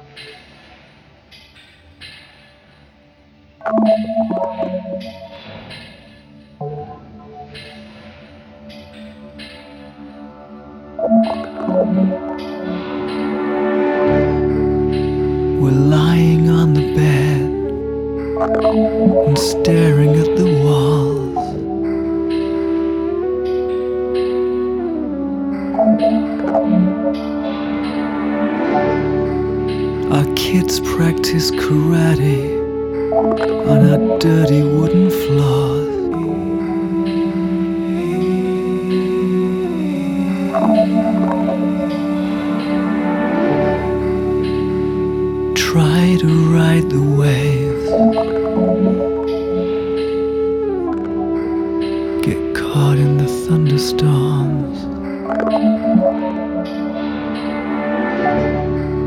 We're lying on the bed and staring at the walls. Our kids practice karate on our dirty wooden floors. Try to ride the waves